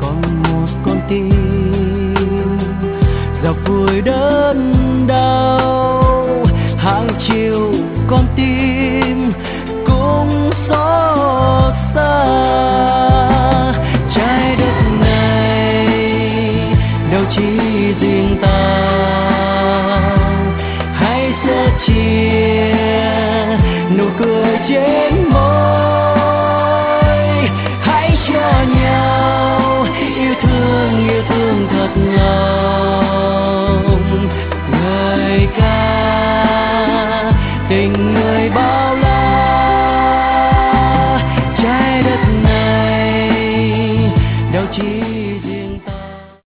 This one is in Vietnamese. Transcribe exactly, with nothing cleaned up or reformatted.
còn một con tim dập vùi đớn đau. Hàng chiều con tim